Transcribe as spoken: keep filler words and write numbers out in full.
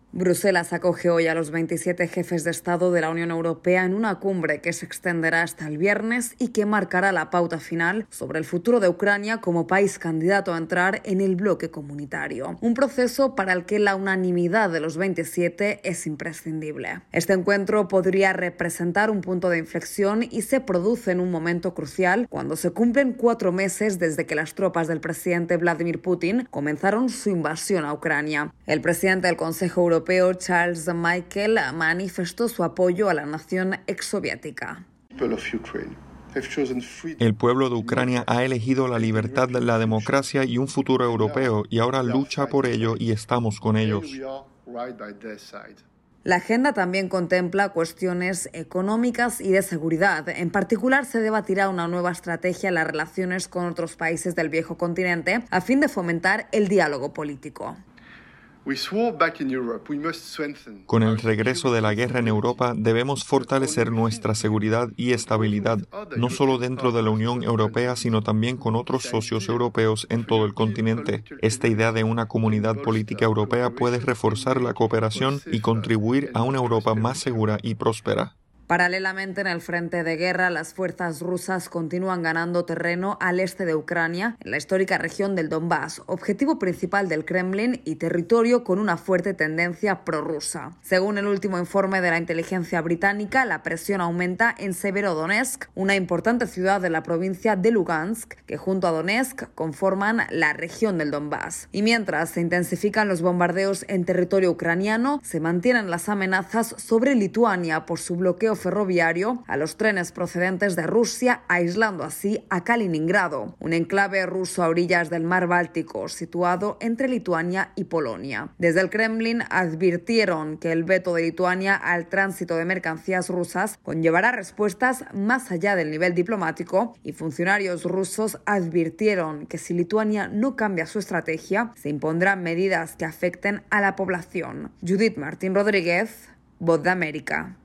Bruselas acoge hoy a los veintisiete jefes de Estado de la Unión Europea en una cumbre que se extenderá hasta el viernes y que marcará la pauta final sobre el futuro de Ucrania como país candidato a entrar en el bloque comunitario. Un proceso para el que la unanimidad de los veintisiete es imprescindible. Este encuentro podría representar un punto de inflexión y se produce en un momento crucial cuando se cumplen cuatro meses desde que las tropas del presidente Vladimir Putin comenzaron su invasión a Ucrania. El presidente del Consejo Europeo Europeo Charles Michel manifestó su apoyo a la nación exsoviética. El pueblo de Ucrania ha elegido la libertad, la democracia y un futuro europeo, y ahora lucha por ello y estamos con ellos. La agenda también contempla cuestiones económicas y de seguridad. En particular, se debatirá una nueva estrategia en las relaciones con otros países del viejo continente a fin de fomentar el diálogo político. Con el regreso de la guerra en Europa, debemos fortalecer nuestra seguridad y estabilidad, no solo dentro de la Unión Europea, sino también con otros socios europeos en todo el continente. Esta idea de una comunidad política europea puede reforzar la cooperación y contribuir a una Europa más segura y próspera. Paralelamente, en el frente de guerra, las fuerzas rusas continúan ganando terreno al este de Ucrania, en la histórica región del Donbass, objetivo principal del Kremlin y territorio con una fuerte tendencia prorrusa. Según el último informe de la inteligencia británica, la presión aumenta en Severodonetsk, una importante ciudad de la provincia de Lugansk, que junto a Donetsk conforman la región del Donbass. Y mientras se intensifican los bombardeos en territorio ucraniano, se mantienen las amenazas sobre Lituania por su bloqueo ferroviario a los trenes procedentes de Rusia, aislando así a Kaliningrado, un enclave ruso a orillas del mar Báltico situado entre Lituania y Polonia. Desde el Kremlin advirtieron que el veto de Lituania al tránsito de mercancías rusas conllevará respuestas más allá del nivel diplomático, y funcionarios rusos advirtieron que si Lituania no cambia su estrategia, se impondrán medidas que afecten a la población. Judith Martín Rodríguez, Voz de América.